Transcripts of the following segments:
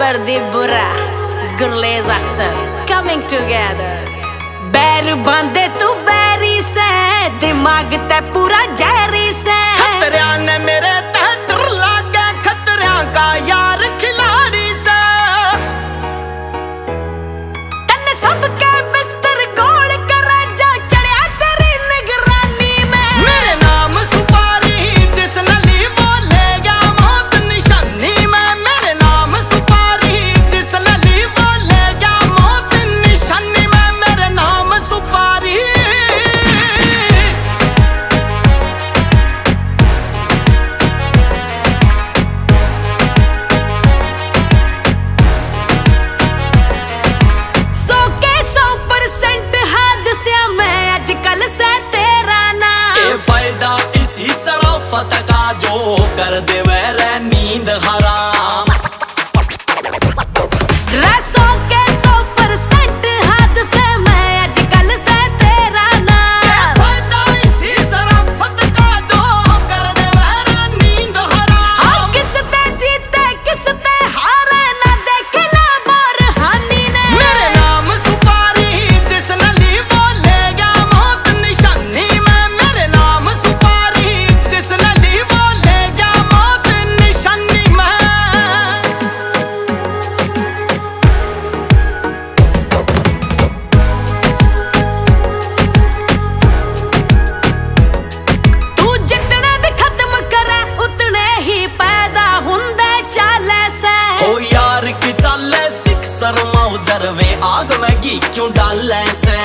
Pradeep Bora, Gurlez Akhtar, coming together. बैर बांधे तू बैरी से, दिमाग ते पूरा जहरी से। खतरिया ने मेरे तह डर लागे, खतरिया का यार खिलाड़ी से। तन्ने सबके बिस्तर गोल करे जो चढ़िया तेरी निगरानी में। मेरे नाम सुपारी जिस नली वो ले गया मौत निशानी में। मेरे नाम सुपारी जिस नली वो ले गया मौत निशानी में। मेरे नाम सुपारी। फायदा इसी शराफत का जो कर दे वह नींद हराम। रसों के 100% हाथ से मैं आजकल से तेरा नाम। फायदा इसी शराफत का जो कर दे वह नींद हराम। किसते जीते किसते हारे ना देखना बार हानि ने। मेरे नाम सुपारी जिस नली वो ले गया मौत निशानी में। मेरे नाम सुपारी जिस नली वो ले गया मौत निशानी में। तू जितने भी खत्म करे उतने ही पैदा हुंदे चाले से। ओ यार की चाले सिक्सर मौजर वे आग में घी क्यों डाले से।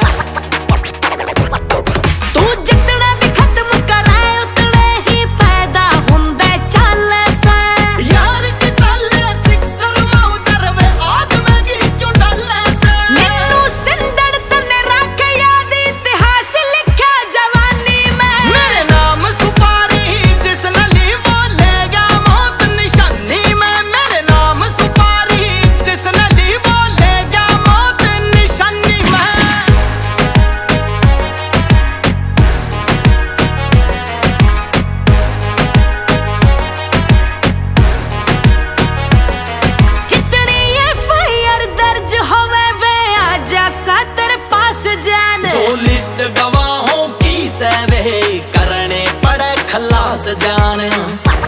तू जितने भी खत्म करे उतने ही पैदा हुंदे चाले से। यार की चाले सिक्सर मौजर वे आग में घी क्यों डाले से। मैनू सिंदड़ तने रख याद इतिहास लिखा जवानी में। मेरे नाम सुपारी जिस नली वो ले गया मौत निशानी में। मेरे नाम सुपारी जिस नली वो ले गया मौत निशानी में। जितनी FIR दर्ज होवे वे आजा सा तेरे पास जान। जो लिस्ट गवाहों की से वे करने पड़े खलास जान।